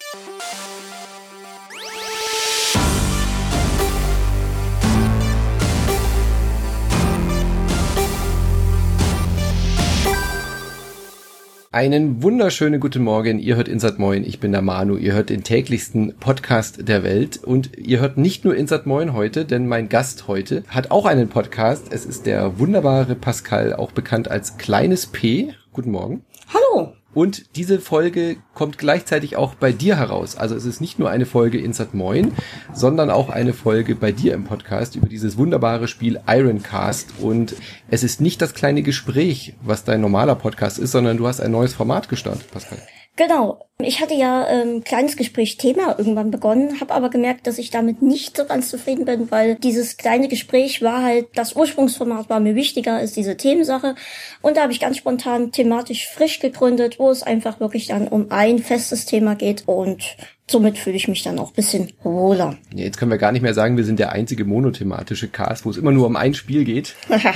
Einen wunderschönen guten Morgen, ihr hört Insert Moin, ich bin der Manu, ihr hört den täglichsten Podcast der Welt und ihr hört nicht nur Insert Moin heute, denn mein Gast heute hat auch einen Podcast, es ist der wunderbare Pascal, auch bekannt als Kleines P. Guten Morgen. Hallo. Und diese Folge kommt gleichzeitig auch bei dir heraus. Also es ist nicht nur eine Folge Insert Moin, sondern auch eine Folge bei dir im Podcast über dieses wunderbare Spiel Ironcast. Und es ist nicht das kleine Gespräch, was dein normaler Podcast ist, sondern du hast ein neues Format gestartet, Pascal. Genau. Ich hatte ja kleines Gespräch-Thema irgendwann begonnen, habe aber gemerkt, dass ich damit nicht so ganz zufrieden bin, weil dieses kleine Gespräch war halt, das Ursprungsformat war mir wichtiger als diese Themensache. Und da habe ich ganz spontan thematisch frisch gegründet, wo es einfach wirklich dann um ein festes Thema geht und somit fühle ich mich dann auch ein bisschen wohler. Ja, jetzt können wir gar nicht mehr sagen, wir sind der einzige monothematische Cast, wo es immer nur um ein Spiel geht.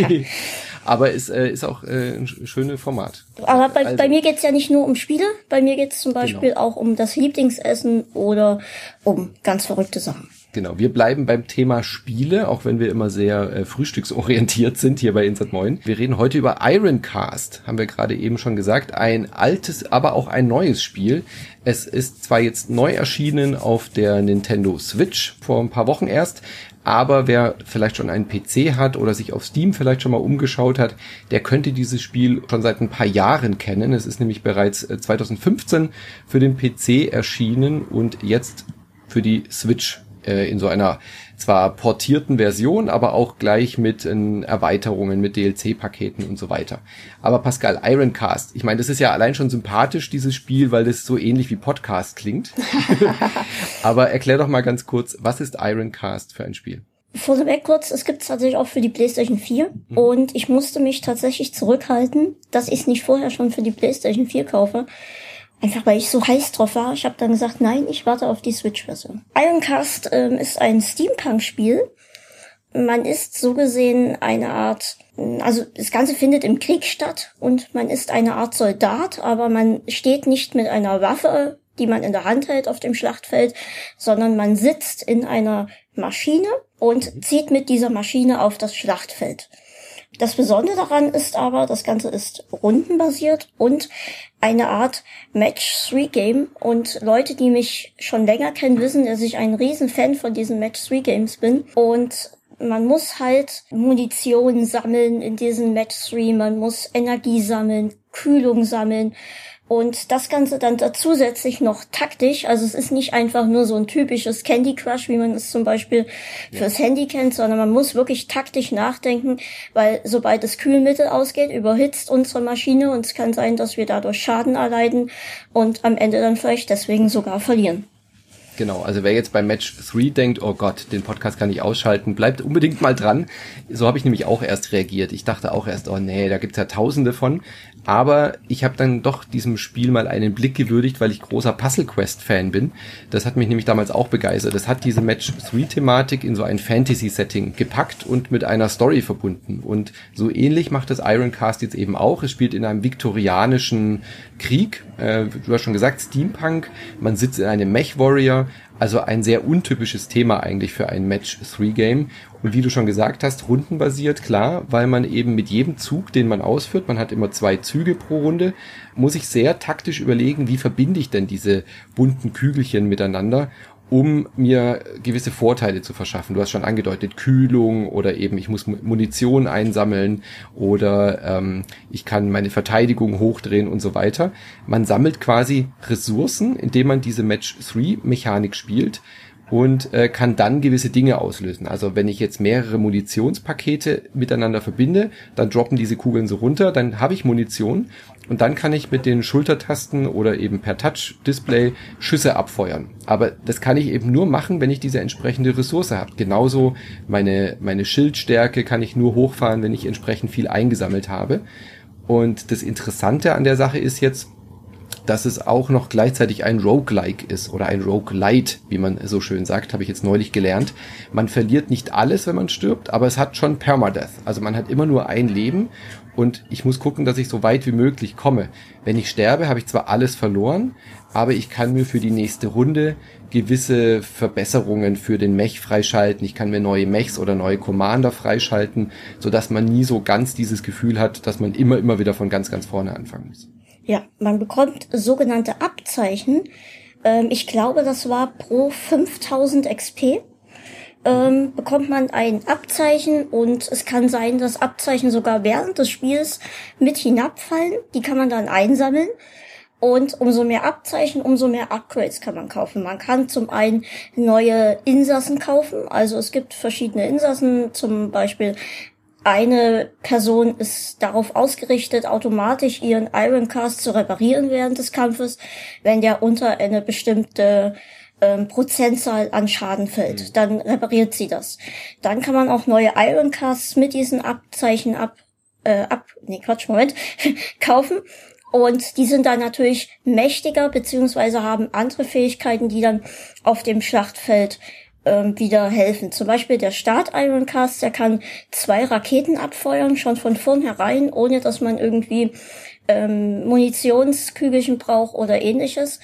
Aber es ist auch ein schönes Format. Aber bei mir geht's ja nicht nur um Spiele, bei mir geht's zum Beispiel auch um das Lieblingsessen oder um ganz verrückte Sachen. Genau, wir bleiben beim Thema Spiele, auch wenn wir immer sehr frühstücksorientiert sind hier bei Insert Moin. Wir reden heute über Ironcast, haben wir gerade eben schon gesagt. Ein altes, aber auch ein neues Spiel. Es ist zwar jetzt neu erschienen auf der Nintendo Switch, vor ein paar Wochen erst, aber wer vielleicht schon einen PC hat oder sich auf Steam vielleicht schon mal umgeschaut hat, der könnte dieses Spiel schon seit ein paar Jahren kennen. Es ist nämlich bereits 2015 für den PC erschienen und jetzt für die Switch in so einer zwar portierten Version, aber auch gleich mit Erweiterungen, mit DLC-Paketen und so weiter. Aber Pascal, Ironcast, ich meine, das ist ja allein schon sympathisch, dieses Spiel, weil das so ähnlich wie Podcast klingt. Aber erklär doch mal ganz kurz, was ist Ironcast für ein Spiel? Vorweg kurz, es gibt es tatsächlich auch für die PlayStation 4 und ich musste mich tatsächlich zurückhalten, dass ich es nicht vorher schon für die PlayStation 4 kaufe. Einfach weil ich so heiß drauf war. Ich habe dann gesagt, nein, ich warte auf die Switch-Version. Ironcast ist ein Steampunk-Spiel. Man ist so gesehen eine Art, also das Ganze findet im Krieg statt und man ist eine Art Soldat, aber man steht nicht mit einer Waffe, die man in der Hand hält auf dem Schlachtfeld, sondern man sitzt in einer Maschine und zieht mit dieser Maschine auf das Schlachtfeld. Das Besondere daran ist aber, das Ganze ist rundenbasiert und eine Art Match-3-Game. Und Leute, die mich schon länger kennen, wissen, dass ich ein Riesenfan von diesen Match-3-Games bin. Und man muss halt Munition sammeln in diesen Match-3, man muss Energie sammeln, Kühlung sammeln. Und das Ganze dann zusätzlich noch taktisch, also es ist nicht einfach nur so ein typisches Candy Crush, wie man es zum Beispiel fürs Handy kennt, sondern man muss wirklich taktisch nachdenken, weil sobald das Kühlmittel ausgeht, überhitzt unsere Maschine und es kann sein, dass wir dadurch Schaden erleiden und am Ende dann vielleicht deswegen sogar verlieren. Genau, also wer jetzt bei Match 3 denkt, oh Gott, den Podcast kann ich ausschalten, bleibt unbedingt mal dran. So habe ich nämlich auch erst reagiert. Ich dachte auch erst, oh nee, da gibt's ja Tausende von. Aber ich habe dann doch diesem Spiel mal einen Blick gewürdigt, weil ich großer Puzzle Quest-Fan bin. Das hat mich nämlich damals auch begeistert. Das hat diese Match 3-Thematik in so ein Fantasy-Setting gepackt und mit einer Story verbunden. Und so ähnlich macht das Ironcast jetzt eben auch. Es spielt in einem viktorianischen Krieg. Du hast schon gesagt, Steampunk. Man sitzt in einem Mech-Warrior. Also ein sehr untypisches Thema eigentlich für ein Match-3-Game. Und wie du schon gesagt hast, rundenbasiert, klar, weil man eben mit jedem Zug, den man ausführt, man hat immer 2 Züge pro Runde, muss ich sehr taktisch überlegen, wie verbinde ich denn diese bunten Kügelchen miteinander, um mir gewisse Vorteile zu verschaffen. Du hast schon angedeutet, Kühlung oder eben ich muss Munition einsammeln oder ich kann meine Verteidigung hochdrehen und so weiter. Man sammelt quasi Ressourcen, indem man diese Match-3-Mechanik spielt und kann dann gewisse Dinge auslösen. Also wenn ich jetzt mehrere Munitionspakete miteinander verbinde, dann droppen diese Kugeln so runter, dann habe ich Munition und dann kann ich mit den Schultertasten oder eben per Touch-Display Schüsse abfeuern. Aber das kann ich eben nur machen, wenn ich diese entsprechende Ressource habe. Genauso meine Schildstärke kann ich nur hochfahren, wenn ich entsprechend viel eingesammelt habe. Und das Interessante an der Sache ist jetzt, dass es auch noch gleichzeitig ein Roguelike ist oder ein Roguelite, wie man so schön sagt, habe ich jetzt neulich gelernt. Man verliert nicht alles, wenn man stirbt, aber es hat schon Permadeath. Also man hat immer nur ein Leben und ich muss gucken, dass ich so weit wie möglich komme. Wenn ich sterbe, habe ich zwar alles verloren, aber ich kann mir für die nächste Runde gewisse Verbesserungen für den Mech freischalten. Ich kann mir neue Mechs oder neue Commander freischalten, sodass man nie so ganz dieses Gefühl hat, dass man immer wieder von ganz vorne anfangen muss. Ja, man bekommt sogenannte Abzeichen. Ich glaube, das war pro 5000 XP. Bekommt man ein Abzeichen und es kann sein, dass Abzeichen sogar während des Spiels mit hinabfallen. Die kann man dann einsammeln. Und umso mehr Abzeichen, umso mehr Upgrades kann man kaufen. Man kann zum einen neue Insassen kaufen. Also es gibt verschiedene Insassen. Zum Beispiel eine Person ist darauf ausgerichtet, automatisch ihren Ironcast zu reparieren während des Kampfes, wenn der unter eine bestimmte Prozentzahl an Schaden fällt. Dann repariert sie das. Dann kann man auch neue Ironcasts mit diesen Abzeichen kaufen. Und die sind dann natürlich mächtiger, beziehungsweise haben andere Fähigkeiten, die dann auf dem Schlachtfeld wieder helfen. Zum Beispiel der Start-Ironcast, der kann 2 Raketen abfeuern, schon von vornherein, ohne dass man irgendwie Munitionskügelchen braucht oder ähnliches.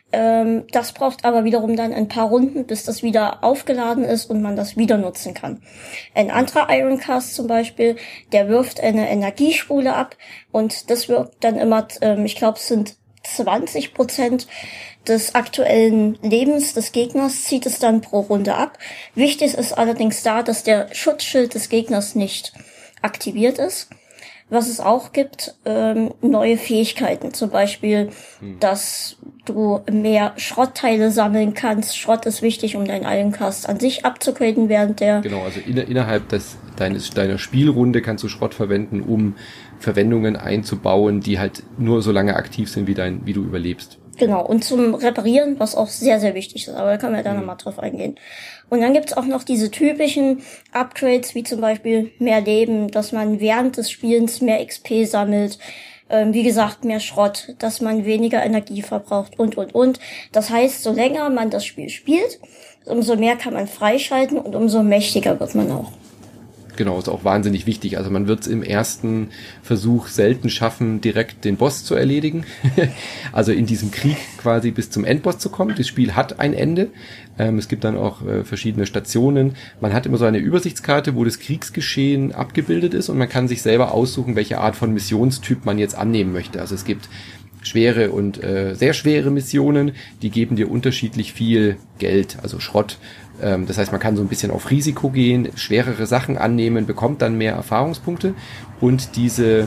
Das braucht aber wiederum dann ein paar Runden, bis das wieder aufgeladen ist und man das wieder nutzen kann. Ein anderer Ironcast zum Beispiel, der wirft eine Energiespule ab und das wirkt dann immer, ich glaube, es sind 20% des aktuellen Lebens des Gegners, zieht es dann pro Runde ab. Wichtig ist allerdings da, dass der Schutzschild des Gegners nicht aktiviert ist. Was es auch gibt, neue Fähigkeiten, zum Beispiel, dass du mehr Schrottteile sammeln kannst. Schrott ist wichtig, um deinen Ironcast an sich abzugraden während der... Genau, also innerhalb deiner Spielrunde kannst du Schrott verwenden, um Verwendungen einzubauen, die halt nur so lange aktiv sind, wie du überlebst. Genau, und zum Reparieren, was auch sehr, sehr wichtig ist, aber da können wir da nochmal drauf eingehen. Und dann gibt's auch noch diese typischen Upgrades, wie zum Beispiel mehr Leben, dass man während des Spielens mehr XP sammelt, wie gesagt, mehr Schrott, dass man weniger Energie verbraucht und. Das heißt, so länger man das Spiel spielt, umso mehr kann man freischalten und umso mächtiger wird man auch. Genau, ist auch wahnsinnig wichtig. Also man wird es im ersten Versuch selten schaffen, direkt den Boss zu erledigen. Also in diesem Krieg quasi bis zum Endboss zu kommen. Das Spiel hat ein Ende. Es gibt dann auch verschiedene Stationen. Man hat immer so eine Übersichtskarte, wo das Kriegsgeschehen abgebildet ist und man kann sich selber aussuchen, welche Art von Missionstyp man jetzt annehmen möchte. Also es gibt schwere und sehr schwere Missionen, die geben dir unterschiedlich viel Geld, also Schrott. Das heißt, man kann so ein bisschen auf Risiko gehen, schwerere Sachen annehmen, bekommt dann mehr Erfahrungspunkte und diese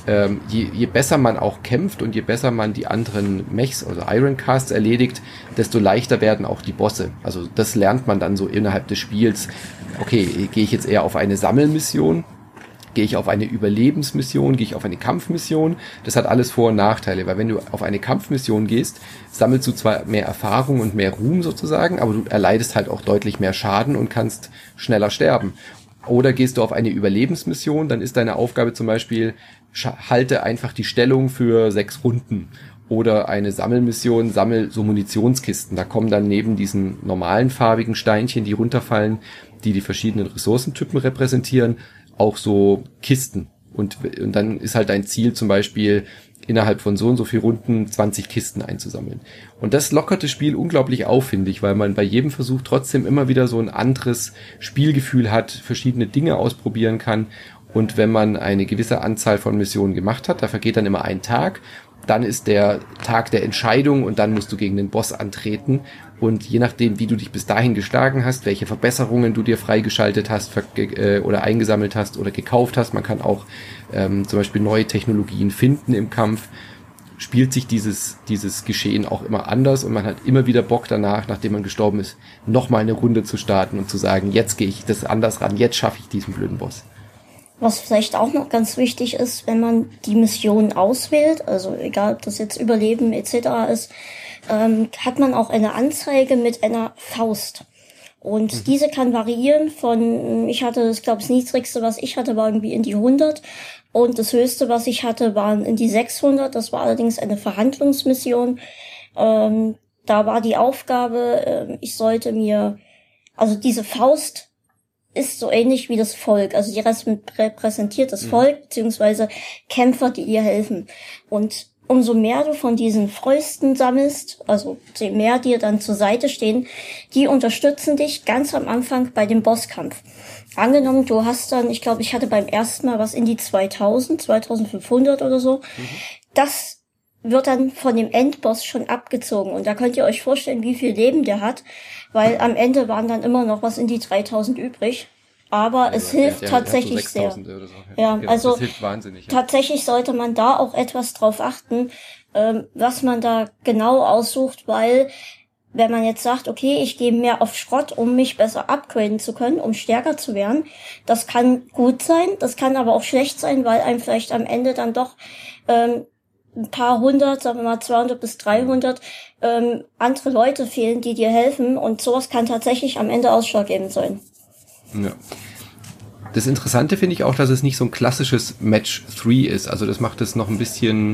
je besser man auch kämpft und je besser man die anderen Mechs, also Ironcasts erledigt, desto leichter werden auch die Bosse. Also das lernt man dann so innerhalb des Spiels. Okay, gehe ich jetzt eher auf eine Sammelmission? Gehe ich auf eine Überlebensmission? Gehe ich auf eine Kampfmission? Das hat alles Vor- und Nachteile, weil wenn du auf eine Kampfmission gehst, sammelst du zwar mehr Erfahrung und mehr Ruhm sozusagen, aber du erleidest halt auch deutlich mehr Schaden und kannst schneller sterben. Oder gehst du auf eine Überlebensmission, dann ist deine Aufgabe zum Beispiel, halte einfach die Stellung für 6 Runden. Oder eine Sammelmission, sammel so Munitionskisten. Da kommen dann neben diesen normalen farbigen Steinchen, die runterfallen, die verschiedenen Ressourcentypen repräsentieren, auch so Kisten. Und dann ist halt dein Ziel zum Beispiel, innerhalb von so und so viel Runden 20 Kisten einzusammeln. Und das lockert das Spiel unglaublich auf, finde ich, weil man bei jedem Versuch trotzdem immer wieder so ein anderes Spielgefühl hat, verschiedene Dinge ausprobieren kann. Und wenn man eine gewisse Anzahl von Missionen gemacht hat, da vergeht dann immer ein Tag, dann ist der Tag der Entscheidung und dann musst du gegen den Boss antreten. Und je nachdem, wie du dich bis dahin geschlagen hast, welche Verbesserungen du dir freigeschaltet hast oder eingesammelt hast oder gekauft hast, man kann auch zum Beispiel neue Technologien finden im Kampf, spielt sich dieses Geschehen auch immer anders und man hat immer wieder Bock danach, nachdem man gestorben ist, nochmal eine Runde zu starten und zu sagen, jetzt gehe ich das anders ran, jetzt schaffe ich diesen blöden Boss. Was vielleicht auch noch ganz wichtig ist, wenn man die Mission auswählt, also egal ob das jetzt Überleben etc. ist, hat man auch eine Anzeige mit einer Faust. Und diese kann variieren von, ich hatte, ich glaube, das niedrigste, was ich hatte, war irgendwie in die 100. Und das höchste, was ich hatte, waren in die 600. Das war allerdings eine Verhandlungsmission. Da war die Aufgabe, ich sollte mir, also diese Faust ist so ähnlich wie das Volk. Also die repräsentiert das Volk, beziehungsweise Kämpfer, die ihr helfen. Und umso mehr du von diesen Fäusten sammelst, also je mehr dir dann zur Seite stehen, die unterstützen dich ganz am Anfang bei dem Bosskampf. Angenommen, du hast dann, ich glaube, ich hatte beim ersten Mal was in die 2500 oder so. Das wird dann von dem Endboss schon abgezogen. Und da könnt ihr euch vorstellen, wie viel Leben der hat, weil am Ende waren dann immer noch was in die 3000 übrig. Aber es hilft tatsächlich sehr. So, ja, also das hilft wahnsinnig, tatsächlich sollte man da auch etwas drauf achten, was man da genau aussucht, weil wenn man jetzt sagt, okay, ich gehe mehr auf Schrott, um mich besser upgraden zu können, um stärker zu werden, das kann gut sein, das kann aber auch schlecht sein, weil einem vielleicht am Ende dann doch ein paar hundert, sagen wir mal 200 bis 300 andere Leute fehlen, die dir helfen, und sowas kann tatsächlich am Ende ausschlaggebend sein. Ja. Das Interessante finde ich auch, dass es nicht so ein klassisches Match 3 ist. Also das macht es noch ein bisschen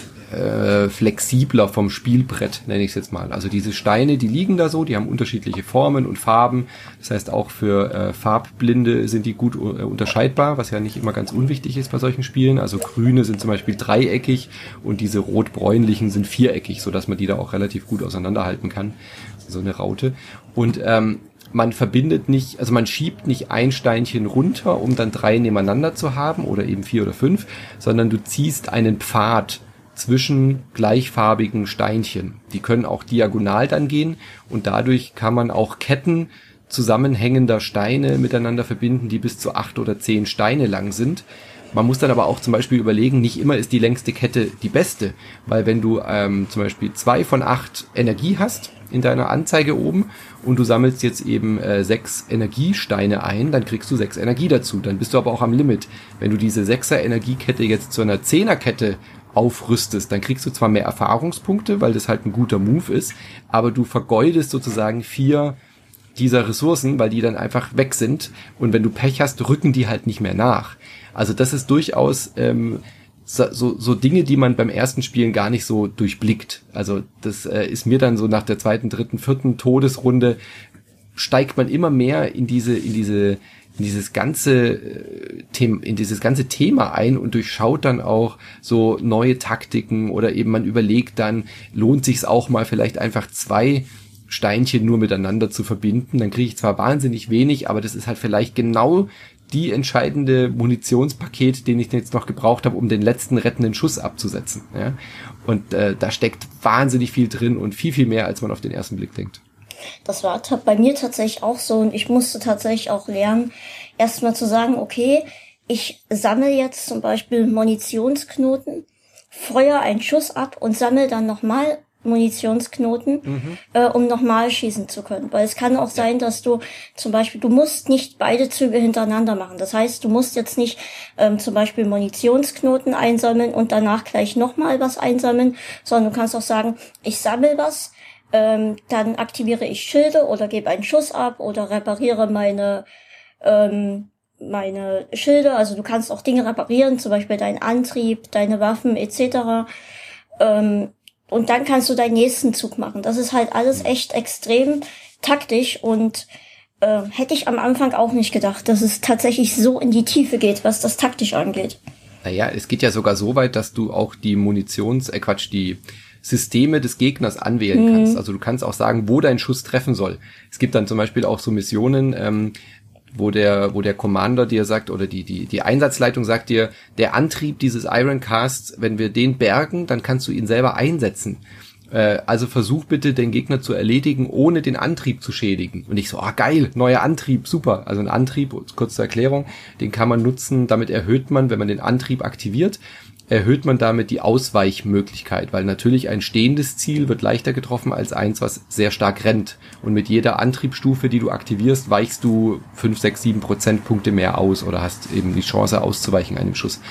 flexibler vom Spielbrett, nenne ich es jetzt mal. Also diese Steine, die liegen da so, die haben unterschiedliche Formen und Farben. Das heißt, auch für Farbblinde sind die gut unterscheidbar, was ja nicht immer ganz unwichtig ist bei solchen Spielen. Also grüne sind zum Beispiel dreieckig und diese rot-bräunlichen sind viereckig, sodass man die da auch relativ gut auseinanderhalten kann. So eine Raute. Und man verbindet nicht, also man schiebt nicht ein Steinchen runter, um dann 3 nebeneinander zu haben oder eben 4 oder 5, sondern du ziehst einen Pfad zwischen gleichfarbigen Steinchen. Die können auch diagonal dann gehen und dadurch kann man auch Ketten zusammenhängender Steine miteinander verbinden, die bis zu 8 oder 10 Steine lang sind. Man muss dann aber auch zum Beispiel überlegen, nicht immer ist die längste Kette die beste, weil wenn du zum Beispiel 2 von 8 Energie hast in deiner Anzeige oben und du sammelst jetzt eben 6 Energiesteine ein, dann kriegst du 6 Energie dazu. Dann bist du aber auch am Limit. Wenn du diese 6er Energiekette jetzt zu einer 10er Kette aufrüstest, dann kriegst du zwar mehr Erfahrungspunkte, weil das halt ein guter Move ist, aber du vergeudest sozusagen 4 dieser Ressourcen, weil die dann einfach weg sind, und wenn du Pech hast, rücken die halt nicht mehr nach. Also das ist durchaus so Dinge, die man beim ersten Spielen gar nicht so durchblickt. Also das ist mir dann so nach der 2., 3., 4. Todesrunde steigt man immer mehr in dieses ganze Thema ein und durchschaut dann auch so neue Taktiken, oder eben man überlegt dann, lohnt sich's auch mal vielleicht einfach 2 Steinchen nur miteinander zu verbinden. Dann kriege ich zwar wahnsinnig wenig, aber das ist halt vielleicht genau die entscheidende Munitionspaket, den ich jetzt noch gebraucht habe, um den letzten rettenden Schuss abzusetzen. Ja? Und da steckt wahnsinnig viel drin und viel, viel mehr, als man auf den ersten Blick denkt. Das war bei mir tatsächlich auch so, und ich musste tatsächlich auch lernen, erstmal zu sagen, okay, ich sammle jetzt zum Beispiel Munitionsknoten, feuer einen Schuss ab und sammle dann nochmal Munitionsknoten, um nochmal schießen zu können. Weil es kann auch sein, dass du zum Beispiel, du musst nicht beide Züge hintereinander machen. Das heißt, du musst jetzt nicht zum Beispiel Munitionsknoten einsammeln und danach gleich nochmal was einsammeln, sondern du kannst auch sagen, ich sammle was, dann aktiviere ich Schilde oder gebe einen Schuss ab oder repariere meine Schilde. Also du kannst auch Dinge reparieren, zum Beispiel deinen Antrieb, deine Waffen etc. Und dann kannst du deinen nächsten Zug machen. Das ist halt alles echt extrem taktisch, und hätte ich am Anfang auch nicht gedacht, dass es tatsächlich so in die Tiefe geht, was das taktisch angeht. Naja, es geht ja sogar so weit, dass du auch die die Systeme des Gegners anwählen kannst. Also du kannst auch sagen, wo dein Schuss treffen soll. Es gibt dann zum Beispiel auch so Missionen, wo der Commander dir sagt, oder die Einsatzleitung sagt dir, der Antrieb dieses Ironcasts, wenn wir den bergen, dann kannst du ihn selber einsetzen. Also versuch bitte, den Gegner zu erledigen, ohne den Antrieb zu schädigen. Und ich so, geil, neuer Antrieb, super. Also ein Antrieb, kurz zur Erklärung, den kann man nutzen, damit erhöht man, wenn man den Antrieb aktiviert, erhöht man damit die Ausweichmöglichkeit, weil natürlich ein stehendes Ziel wird leichter getroffen als eins, was sehr stark rennt. Und mit jeder Antriebsstufe, die du aktivierst, weichst du 5, 6, 7 Prozentpunkte mehr aus oder hast eben die Chance auszuweichen einem Schuss.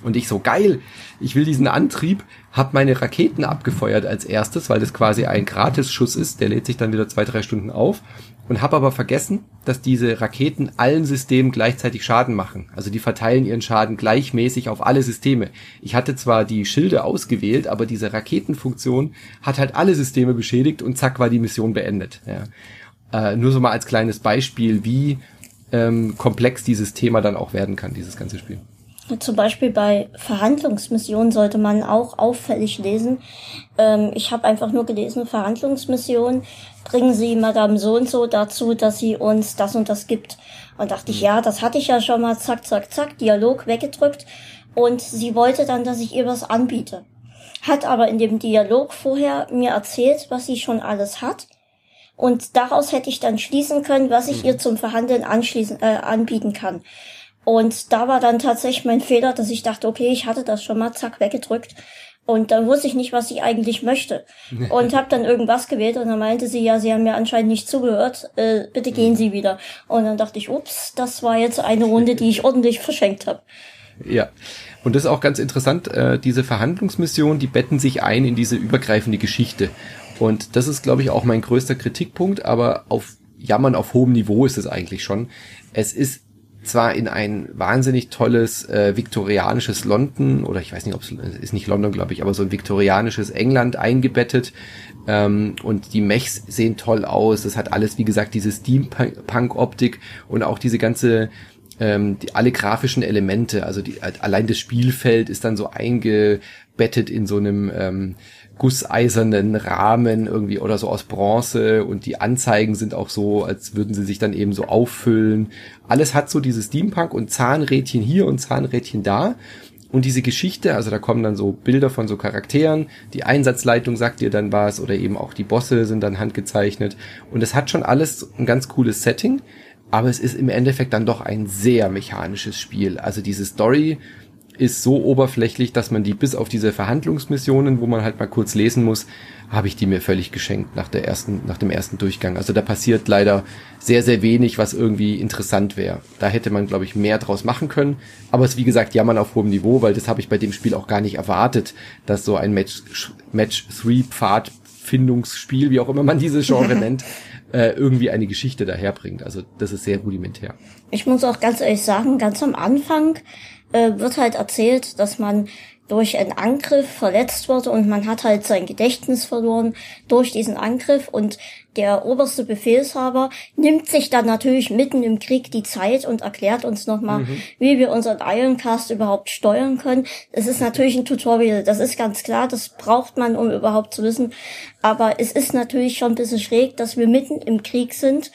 Und ich so, geil, ich will diesen Antrieb, hab meine Raketen abgefeuert als erstes, weil das quasi ein Gratisschuss ist, der lädt sich dann wieder 2-3 Stunden auf. Und habe aber vergessen, dass diese Raketen allen Systemen gleichzeitig Schaden machen. Also die verteilen ihren Schaden gleichmäßig auf alle Systeme. Ich hatte zwar die Schilde ausgewählt, aber diese Raketenfunktion hat halt alle Systeme beschädigt und zack war die Mission beendet. Ja. Nur so mal als kleines Beispiel, wie komplex dieses Thema dann auch werden kann, dieses ganze Spiel. Zum Beispiel bei Verhandlungsmissionen sollte man auch auffällig lesen. Ich habe einfach nur gelesen, Verhandlungsmissionen, bringen Sie Madame so und so dazu, dass sie uns das und das gibt. Und dachte ich, ja, das hatte ich ja schon mal, zack, zack, zack, Dialog weggedrückt. Und sie wollte dann, dass ich ihr was anbiete. Hat aber in dem Dialog vorher mir erzählt, was sie schon alles hat. Und daraus hätte ich dann schließen können, was ich ihr zum Verhandeln anbieten kann. Und da war dann tatsächlich mein Fehler, dass ich dachte, okay, ich hatte das schon mal, zack, weggedrückt. Und dann wusste ich nicht, was ich eigentlich möchte. Und habe dann irgendwas gewählt und dann meinte sie, ja, Sie haben mir anscheinend nicht zugehört, bitte gehen Sie wieder. Und dann dachte ich, ups, das war jetzt eine Runde, die ich ordentlich verschenkt habe. Ja, und das ist auch ganz interessant, diese Verhandlungsmissionen, die betten sich ein in diese übergreifende Geschichte. Und das ist, glaube ich, auch mein größter Kritikpunkt, aber auf Jammern auf hohem Niveau ist es eigentlich schon. Es ist zwar in ein wahnsinnig tolles viktorianisches London, oder ich weiß nicht, ob es ist nicht London, glaube ich, aber so ein viktorianisches England eingebettet, und die Mechs sehen toll aus, es hat alles, wie gesagt, diese Steampunk-Optik und auch diese ganze, alle grafischen Elemente, also allein das Spielfeld ist dann so eingebettet in so einem gusseisernen Rahmen irgendwie oder so aus Bronze und die Anzeigen sind auch so, als würden sie sich dann eben so auffüllen. Alles hat so dieses Steampunk und Zahnrädchen hier und Zahnrädchen da. Und diese Geschichte, also da kommen dann so Bilder von so Charakteren, die Einsatzleitung sagt dir dann was oder eben auch die Bosse sind dann handgezeichnet. Und es hat schon alles ein ganz cooles Setting, aber es ist im Endeffekt dann doch ein sehr mechanisches Spiel. Also diese Story ist so oberflächlich, dass man die bis auf diese Verhandlungsmissionen, wo man halt mal kurz lesen muss, habe ich die mir völlig geschenkt nach dem ersten Durchgang. Also da passiert leider sehr, sehr wenig, was irgendwie interessant wäre. Da hätte man, glaube ich, mehr draus machen können. Aber es ist, wie gesagt, jammern auf hohem Niveau, weil das habe ich bei dem Spiel auch gar nicht erwartet, dass so ein Match-3-Pfadfindungsspiel, wie auch immer man dieses Genre nennt, irgendwie eine Geschichte daherbringt. Also das ist sehr rudimentär. Ich muss auch ganz ehrlich sagen, ganz am Anfang wird halt erzählt, dass man durch einen Angriff verletzt wurde und man hat halt sein Gedächtnis verloren durch diesen Angriff und der oberste Befehlshaber nimmt sich dann natürlich mitten im Krieg die Zeit und erklärt uns nochmal, wie wir unseren Ironcast überhaupt steuern können. Es ist natürlich ein Tutorial, das ist ganz klar, das braucht man, um überhaupt zu wissen, aber es ist natürlich schon ein bisschen schräg, dass wir mitten im Krieg sind.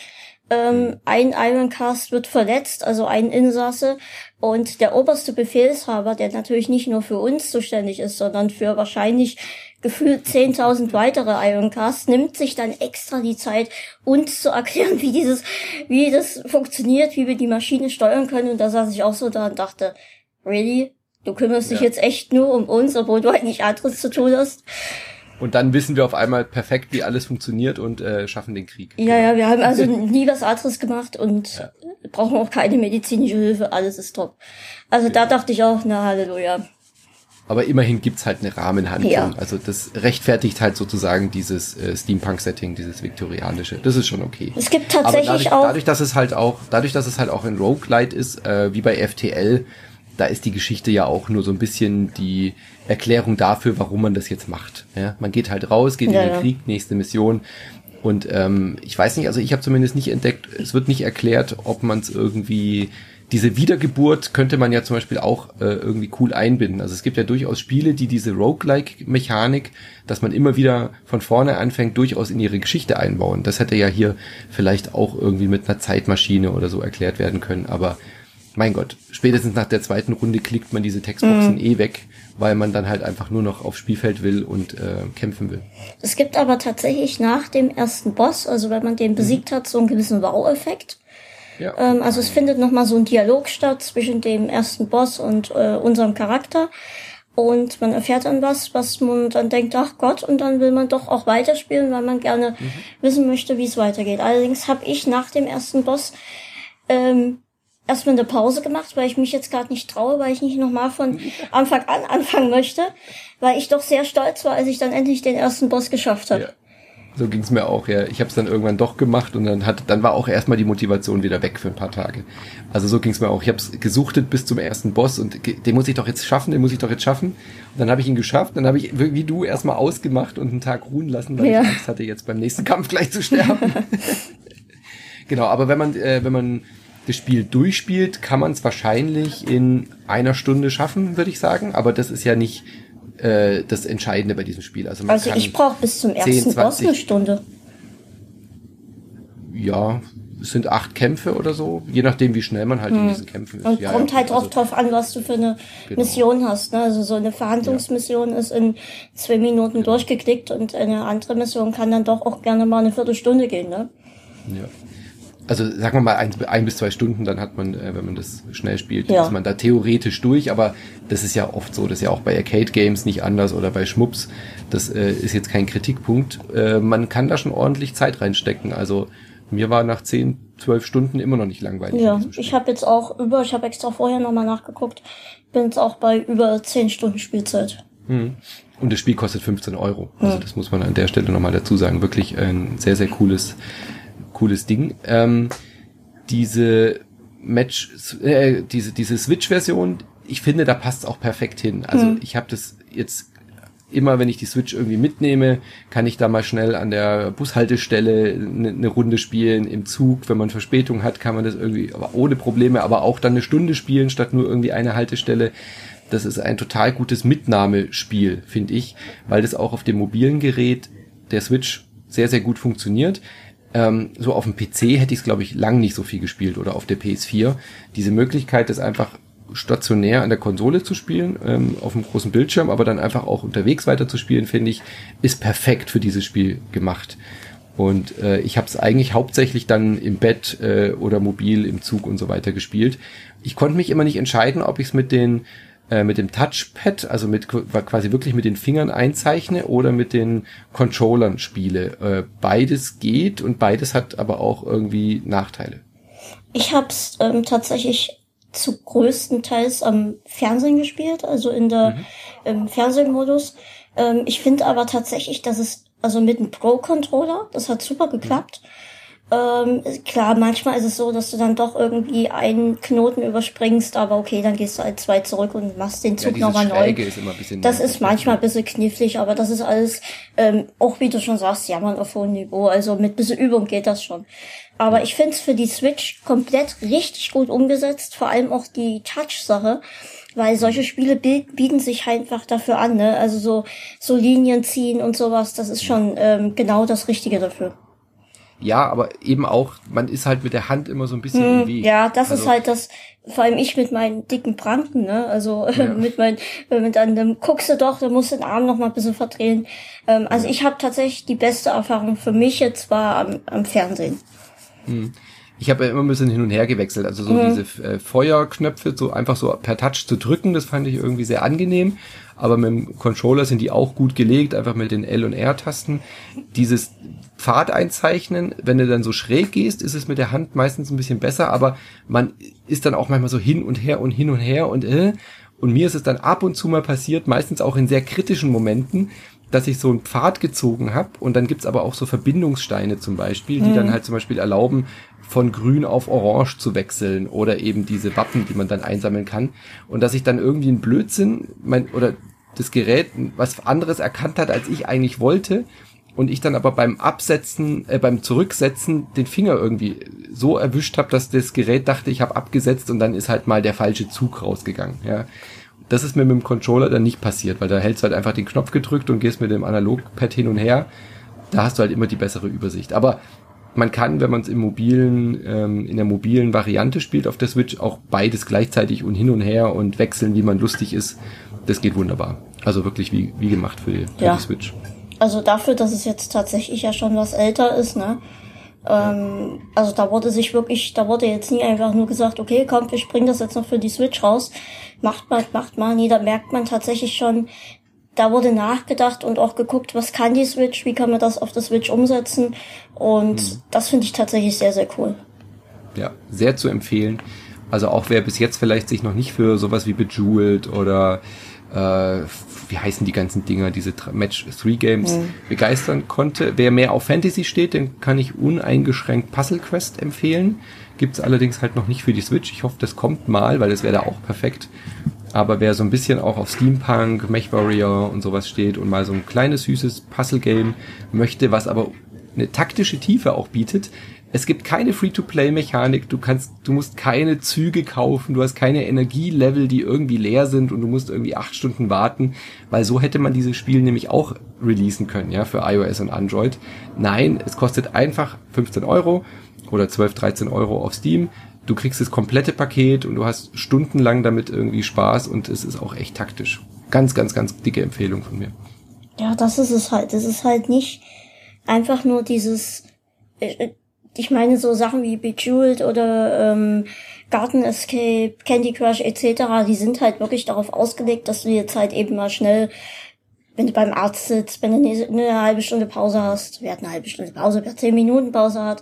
Ein Ironcast wird verletzt, also ein Insasse, und der oberste Befehlshaber, der natürlich nicht nur für uns zuständig ist, sondern für wahrscheinlich gefühlt 10.000 weitere Ironcasts, nimmt sich dann extra die Zeit, uns zu erklären, wie das funktioniert, wie wir die Maschine steuern können. Und da saß ich auch so da und dachte, really? Du kümmerst dich jetzt echt nur um uns, obwohl du eigentlich anderes zu tun hast? Und dann wissen wir auf einmal perfekt, wie alles funktioniert und schaffen den Krieg. Ja, wir haben also nie was anderes gemacht und brauchen auch keine medizinische Hilfe, alles ist top. Also da dachte ich auch, na Halleluja. Aber immerhin gibt's halt eine Rahmenhandlung. Ja. Also das rechtfertigt halt sozusagen dieses Steampunk-Setting, dieses viktorianische. Das ist schon okay. Es gibt tatsächlich auch... Dadurch, dass es halt auch ein Roguelite ist, wie bei FTL, da ist die Geschichte ja auch nur so ein bisschen die Erklärung dafür, warum man das jetzt macht. Ja, man geht halt raus, geht in den Krieg, nächste Mission. Und ich weiß nicht, also ich habe zumindest nicht entdeckt, es wird nicht erklärt, ob man es irgendwie, diese Wiedergeburt könnte man ja zum Beispiel auch irgendwie cool einbinden. Also es gibt ja durchaus Spiele, die diese Roguelike-Mechanik, dass man immer wieder von vorne anfängt, durchaus in ihre Geschichte einbauen. Das hätte ja hier vielleicht auch irgendwie mit einer Zeitmaschine oder so erklärt werden können, aber mein Gott, spätestens nach der zweiten Runde klickt man diese Textboxen weg, weil man dann halt einfach nur noch aufs Spielfeld will und kämpfen will. Es gibt aber tatsächlich nach dem ersten Boss, also wenn man den besiegt hat, so einen gewissen Wow-Effekt. Ja. Also es findet nochmal so ein Dialog statt zwischen dem ersten Boss und unserem Charakter. Und man erfährt dann was man dann denkt, ach Gott, und dann will man doch auch weiterspielen, weil man gerne wissen möchte, wie es weitergeht. Allerdings habe ich nach dem ersten Boss erstmal eine Pause gemacht, weil ich mich jetzt gerade nicht traue, weil ich nicht nochmal von Anfang an anfangen möchte, weil ich doch sehr stolz war, als ich dann endlich den ersten Boss geschafft habe. Ja. So ging's mir auch, ja. Ich habe es dann irgendwann doch gemacht und dann war auch erstmal die Motivation wieder weg für ein paar Tage. Also so ging's mir auch. Ich habe es gesuchtet bis zum ersten Boss und den muss ich doch jetzt schaffen. Und dann habe ich ihn geschafft. Dann habe ich, wie du, erstmal ausgemacht und einen Tag ruhen lassen, weil ich Angst hatte, jetzt beim nächsten Kampf gleich zu sterben. Genau, aber wenn man das Spiel durchspielt, kann man es wahrscheinlich in 1 Stunde schaffen, würde ich sagen. Aber das ist ja nicht das Entscheidende bei diesem Spiel. Also ich brauche bis zum ersten Boss 1 Stunde. Ja, es sind 8 Kämpfe oder so, je nachdem, wie schnell man halt in diesen Kämpfen ist. Und kommt halt auch drauf an, was du für eine Mission hast. Ne? Also so eine Verhandlungsmission ist in 2 Minuten durchgeklickt und eine andere Mission kann dann doch auch gerne mal eine Viertelstunde gehen. Ne? Ja. Also sagen wir mal 1 bis 2 Stunden, dann hat man, wenn man das schnell spielt, ist man da theoretisch durch, aber das ist ja oft so, das ist ja auch bei Arcade-Games nicht anders oder bei Schmups, das ist jetzt kein Kritikpunkt. Man kann da schon ordentlich Zeit reinstecken, also mir war nach 10, 12 Stunden immer noch nicht langweilig. Ja, ich habe extra vorher nochmal nachgeguckt, bin jetzt auch bei über 10 Stunden Spielzeit. Und das Spiel kostet 15 €, also das muss man an der Stelle nochmal dazu sagen, wirklich ein sehr, sehr cooles Ding. Diese Switch-Version, ich finde, da passt es auch perfekt hin. Also ich habe das jetzt immer, wenn ich die Switch irgendwie mitnehme, kann ich da mal schnell an der Bushaltestelle eine Runde spielen, im Zug, wenn man Verspätung hat, kann man das irgendwie aber ohne Probleme, aber auch dann 1 Stunde spielen, statt nur irgendwie eine Haltestelle. Das ist ein total gutes Mitnahmespiel, finde ich, weil das auch auf dem mobilen Gerät der Switch sehr, sehr gut funktioniert. So auf dem PC hätte ich es, glaube ich, lang nicht so viel gespielt oder auf der PS4. Diese Möglichkeit, das einfach stationär an der Konsole zu spielen, auf dem großen Bildschirm, aber dann einfach auch unterwegs weiter zu spielen, finde ich, ist perfekt für dieses Spiel gemacht. Und ich habe es eigentlich hauptsächlich dann im Bett oder mobil im Zug und so weiter gespielt. Ich konnte mich immer nicht entscheiden, ob ich es mit dem Touchpad, also quasi wirklich mit den Fingern einzeichne oder mit den Controllern spiele. Beides geht und beides hat aber auch irgendwie Nachteile. Ich habe es tatsächlich zu größtenteils am Fernsehen gespielt, also im Fernsehmodus. Ich finde aber tatsächlich, dass es also mit einem Pro-Controller, das hat super geklappt. Klar, manchmal ist es so, dass du dann doch irgendwie einen Knoten überspringst, aber okay, dann gehst du halt 2 zurück und machst den Zug nochmal neu. Das ist manchmal ein bisschen knifflig, aber das ist alles, auch wie du schon sagst, jammern auf hohem Niveau. Also mit bisschen Übung geht das schon. Aber ich finde es für die Switch komplett richtig gut umgesetzt, vor allem auch die Touch-Sache, weil solche Spiele bieten sich einfach dafür an, ne? Also so Linien ziehen und sowas, das ist schon genau das Richtige dafür. Ja, aber eben auch, man ist halt mit der Hand immer so ein bisschen im Weg. Ja, das ist halt das, vor allem ich mit meinen dicken Pranken, ne, also dann guckst du doch, du musst den Arm noch mal ein bisschen verdrehen. Also ich habe tatsächlich die beste Erfahrung für mich jetzt war am Fernsehen. Ich habe ja immer ein bisschen hin und her gewechselt, also so diese Feuerknöpfe so einfach so per Touch zu drücken, das fand ich irgendwie sehr angenehm, aber mit dem Controller sind die auch gut gelegt, einfach mit den L- und R-Tasten. Dieses Pfad einzeichnen, wenn du dann so schräg gehst, ist es mit der Hand meistens ein bisschen besser, aber man ist dann auch manchmal so hin und her und mir ist es dann ab und zu mal passiert, meistens auch in sehr kritischen Momenten, dass ich so einen Pfad gezogen habe und dann gibt's aber auch so Verbindungssteine zum Beispiel, die dann halt zum Beispiel erlauben, von grün auf orange zu wechseln oder eben diese Wappen, die man dann einsammeln kann und dass ich dann irgendwie einen Blödsinn, das Gerät was anderes erkannt hat, als ich eigentlich wollte und ich dann aber beim Zurücksetzen den Finger irgendwie so erwischt habe, dass das Gerät dachte, ich habe abgesetzt und dann ist halt mal der falsche Zug rausgegangen, ja. Das ist mir mit dem Controller dann nicht passiert, weil da hältst du halt einfach den Knopf gedrückt und gehst mit dem Analogpad hin und her. Da hast du halt immer die bessere Übersicht. Aber man kann, wenn man es in der mobilen Variante spielt auf der Switch, auch beides gleichzeitig und hin und her und wechseln, wie man lustig ist. Das geht wunderbar. Also wirklich wie gemacht für die Switch. Also dafür, dass es jetzt tatsächlich ja schon was älter ist, ne? Also da wurde jetzt nie einfach nur gesagt, okay, komm, wir springen das jetzt noch für die Switch raus. Macht mal. Nee, da merkt man tatsächlich schon, da wurde nachgedacht und auch geguckt, was kann die Switch, wie kann man das auf der Switch umsetzen. Und das finde ich tatsächlich sehr, sehr cool. Ja, sehr zu empfehlen. Also auch wer bis jetzt vielleicht sich noch nicht für sowas wie Bejeweled oder wie heißen die ganzen Dinger, diese Match-3-Games begeistern konnte. Wer mehr auf Fantasy steht, den kann ich uneingeschränkt Puzzle Quest empfehlen. Gibt's allerdings halt noch nicht für die Switch. Ich hoffe, das kommt mal, weil das wäre da auch perfekt. Aber wer so ein bisschen auch auf Steampunk, MechWarrior und sowas steht und mal so ein kleines, süßes Puzzle-Game möchte, was aber eine taktische Tiefe auch bietet. Es gibt keine Free-to-Play-Mechanik, du musst keine Züge kaufen, du hast keine Energielevel, die irgendwie leer sind und du musst irgendwie 8 Stunden warten, weil so hätte man dieses Spiel nämlich auch releasen können, ja, für iOS und Android. Nein, es kostet einfach 15 € oder 12, 13 € auf Steam. Du kriegst das komplette Paket und du hast stundenlang damit irgendwie Spaß und es ist auch echt taktisch. Ganz, ganz, ganz dicke Empfehlung von mir. Ja, das ist es halt. Es ist halt nicht einfach nur dieses, ich meine so Sachen wie Bejeweled oder Garden Escape, Candy Crush etc., die sind halt wirklich darauf ausgelegt, dass du jetzt halt eben mal schnell, wenn du beim Arzt sitzt, wenn du eine halbe Stunde Pause hast, wer hat eine halbe Stunde Pause, wer 10 Minuten Pause hat,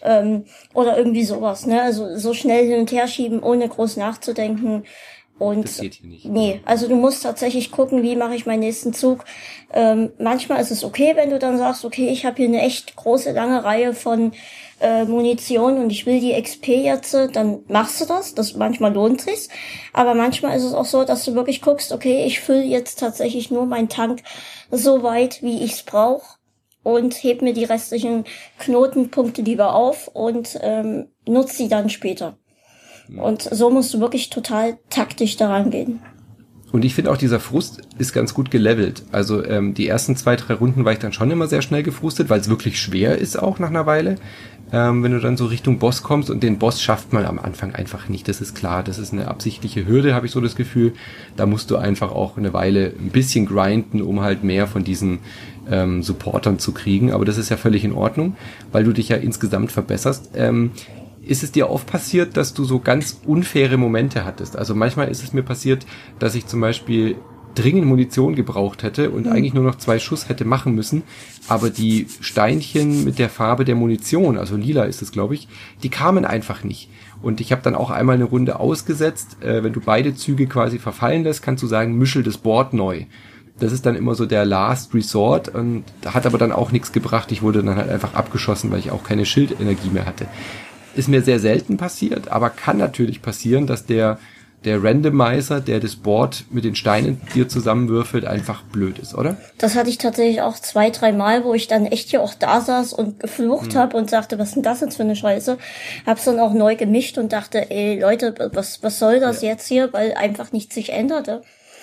oder irgendwie sowas, ne? Also so schnell hin und her schieben, ohne groß nachzudenken. Und das geht hier nicht. Nee, also du musst tatsächlich gucken, wie mache ich meinen nächsten Zug. Manchmal ist es okay, wenn du dann sagst, okay, ich habe hier eine echt große, lange Reihe von Munition und ich will die XP jetzt, dann machst du das manchmal lohnt sich's. Aber manchmal ist es auch so, dass du wirklich guckst, okay, ich fülle jetzt tatsächlich nur meinen Tank so weit, wie ich's brauche und heb mir die restlichen Knotenpunkte lieber auf und nutze sie dann später. Und so musst du wirklich total taktisch daran gehen. Und ich finde auch, dieser Frust ist ganz gut gelevelt. Also die ersten 2, 3 Runden war ich dann schon immer sehr schnell gefrustet, weil es wirklich schwer ist auch nach einer Weile. Wenn du dann so Richtung Boss kommst und den Boss schafft man am Anfang einfach nicht, das ist klar. Das ist eine absichtliche Hürde, habe ich so das Gefühl. Da musst du einfach auch eine Weile ein bisschen grinden, um halt mehr von diesen Supportern zu kriegen. Aber das ist ja völlig in Ordnung, weil du dich ja insgesamt verbesserst. Ist es dir oft passiert, dass du so ganz unfaire Momente hattest? Also manchmal ist es mir passiert, dass ich zum Beispiel dringend Munition gebraucht hätte und eigentlich nur noch 2 Schuss hätte machen müssen, aber die Steinchen mit der Farbe der Munition, also lila ist es, glaube ich, die kamen einfach nicht. Und ich habe dann auch einmal eine Runde ausgesetzt. Wenn du beide Züge quasi verfallen lässt, kannst du sagen, mischel das Board neu. Das ist dann immer so der Last Resort und hat aber dann auch nichts gebracht. Ich wurde dann halt einfach abgeschossen, weil ich auch keine Schildenergie mehr hatte. Ist mir sehr selten passiert, aber kann natürlich passieren, dass der Randomizer, der das Board mit den Steinen dir zusammenwürfelt, einfach blöd ist, oder? Das hatte ich tatsächlich auch 2, 3 Mal, wo ich dann echt hier auch da saß und geflucht habe und sagte, was ist denn das jetzt für eine Scheiße? Hab's dann auch neu gemischt und dachte, ey Leute, was soll das jetzt hier? Weil einfach nichts sich änderte.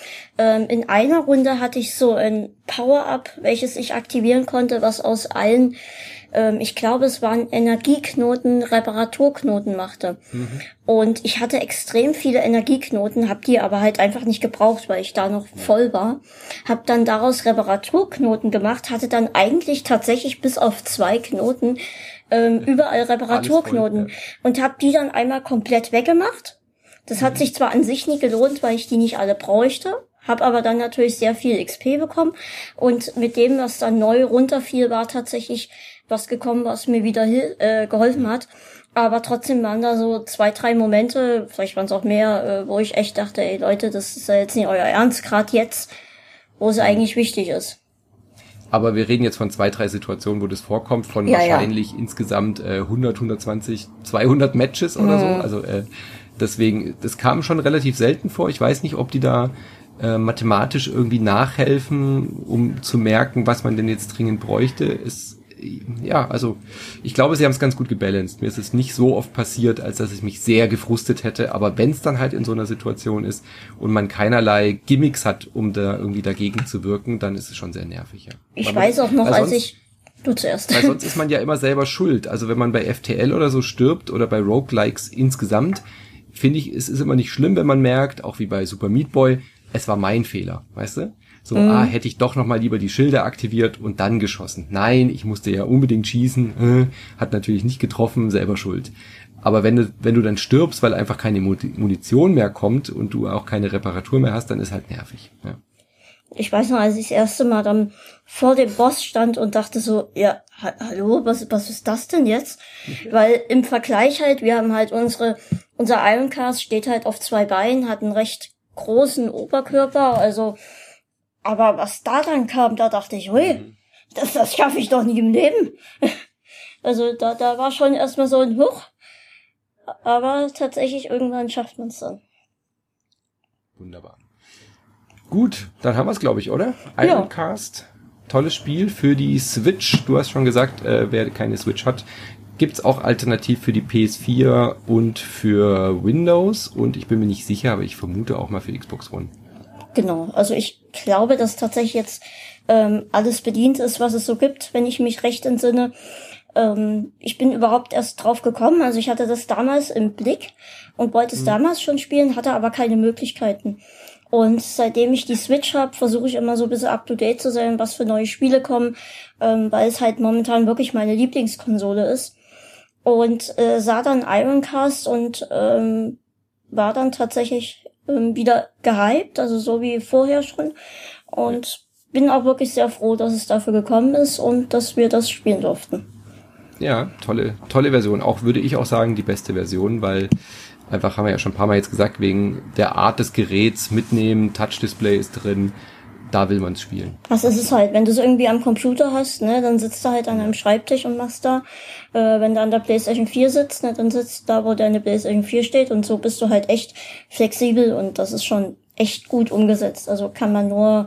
In einer Runde hatte ich so ein Power-Up, welches ich aktivieren konnte, was aus allen, ich glaube, es waren Energieknoten, Reparaturknoten machte. Und ich hatte extrem viele Energieknoten, habe die aber halt einfach nicht gebraucht, weil ich da noch voll war. Habe dann daraus Reparaturknoten gemacht, hatte dann eigentlich tatsächlich bis auf 2 Knoten überall Reparaturknoten und habe die dann einmal komplett weggemacht. Das hat sich zwar an sich nie gelohnt, weil ich die nicht alle bräuchte, habe aber dann natürlich sehr viel XP bekommen und mit dem, was dann neu runterfiel, war tatsächlich was gekommen, was mir wieder geholfen hat. Aber trotzdem waren da so 2, 3 Momente, vielleicht waren es auch mehr, wo ich echt dachte, ey Leute, das ist ja jetzt nicht euer Ernst, gerade jetzt, wo es eigentlich wichtig ist. Aber wir reden jetzt von 2, 3 Situationen, wo das vorkommt, von wahrscheinlich insgesamt 100, 120, 200 Matches oder so. Also deswegen, das kam schon relativ selten vor. Ich weiß nicht, ob die da mathematisch irgendwie nachhelfen, um zu merken, was man denn jetzt dringend bräuchte. Also ich glaube, sie haben es ganz gut gebalanced. Mir ist es nicht so oft passiert, als dass ich mich sehr gefrustet hätte. Aber wenn es dann halt in so einer Situation ist und man keinerlei Gimmicks hat, um da irgendwie dagegen zu wirken, dann ist es schon sehr nervig. Ja. Ich weiß auch noch, Du zuerst. Weil sonst ist man ja immer selber schuld. Also wenn man bei FTL oder so stirbt oder bei Roguelikes insgesamt, finde ich, es ist immer nicht schlimm, wenn man merkt, auch wie bei Super Meat Boy, es war mein Fehler, weißt du? So, hätte ich doch nochmal lieber die Schilder aktiviert und dann geschossen. Nein, ich musste ja unbedingt schießen, hat natürlich nicht getroffen, selber schuld. Aber wenn du dann stirbst, weil einfach keine Munition mehr kommt und du auch keine Reparatur mehr hast, dann ist halt nervig. Ja. Ich weiß noch, als ich das erste Mal dann vor dem Boss stand und dachte so, ja, hallo, was ist das denn jetzt? Weil im Vergleich halt, wir haben halt unsere unser Ironcast steht halt auf 2 Beinen, hat einen recht großen Oberkörper, also, aber was da dann kam, da dachte ich, hui, das schaffe ich doch nie im Leben. Also da war schon erstmal so ein Huch, aber tatsächlich irgendwann schafft man es dann. Wunderbar. Gut, dann haben wir es, glaube ich, oder? Ironcast, tolles Spiel für die Switch. Du hast schon gesagt, wer keine Switch hat, gibt's auch alternativ für die PS4 und für Windows. Und ich bin mir nicht sicher, aber ich vermute auch mal für Xbox One. Genau, also ich glaube, dass tatsächlich jetzt alles bedient ist, was es so gibt, wenn ich mich recht entsinne. Ich bin überhaupt erst drauf gekommen, also ich hatte das damals im Blick und wollte es damals schon spielen, hatte aber keine Möglichkeiten. Und seitdem ich die Switch habe, versuche ich immer so ein bisschen up-to-date zu sein, was für neue Spiele kommen, weil es halt momentan wirklich meine Lieblingskonsole ist. Und sah dann Ironcast und war dann tatsächlich wieder gehypt, also so wie vorher schon. Und bin auch wirklich sehr froh, dass es dafür gekommen ist und dass wir das spielen durften. Ja, tolle Version. Auch würde ich auch sagen, die beste Version, weil einfach, haben wir ja schon ein paar Mal jetzt gesagt, wegen der Art des Geräts mitnehmen, Touch-Display ist drin, da will man es spielen. Was ist es halt, wenn du es irgendwie am Computer hast, ne, dann sitzt du halt an einem Schreibtisch und machst da. Wenn du an der PlayStation 4 sitzt, ne, dann sitzt da, wo deine PlayStation 4 steht und so bist du halt echt flexibel und das ist schon echt gut umgesetzt. Also kann man nur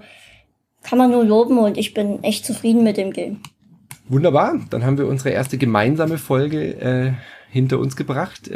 loben und ich bin echt zufrieden mit dem Game. Wunderbar, dann haben wir unsere erste gemeinsame Folge hinter uns gebracht.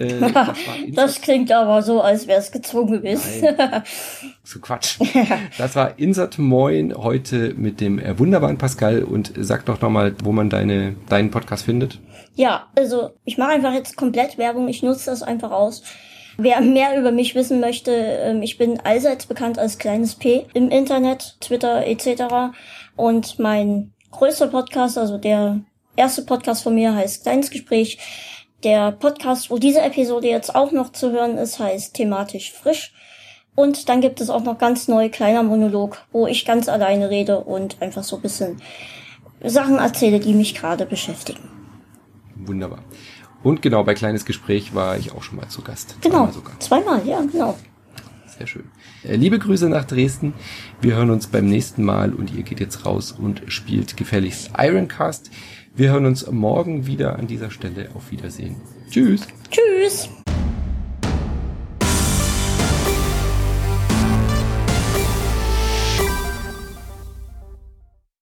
Das klingt aber so, als wäre es gezwungen gewesen. So Quatsch. Das war Insert Moin heute mit dem wunderbaren Pascal und sag doch nochmal, wo man deinen Podcast findet. Ja, also ich mache einfach jetzt komplett Werbung, ich nutze das einfach aus. Wer mehr über mich wissen möchte, ich bin allseits bekannt als kleines P im Internet, Twitter etc. Und mein größter Podcast, also der erste Podcast von mir heißt Kleines Gespräch. Der Podcast, wo diese Episode jetzt auch noch zu hören ist, heißt Thematisch frisch. Und dann gibt es auch noch ganz neu kleiner Monolog, wo ich ganz alleine rede und einfach so ein bisschen Sachen erzähle, die mich gerade beschäftigen. Wunderbar. Und genau, bei Kleines Gespräch war ich auch schon mal zu Gast. Genau, zweimal, ja, genau. Sehr schön. Liebe Grüße nach Dresden. Wir hören uns beim nächsten Mal und ihr geht jetzt raus und spielt gefälligst Ironcast. Wir hören uns morgen wieder an dieser Stelle. Auf Wiedersehen. Tschüss. Tschüss.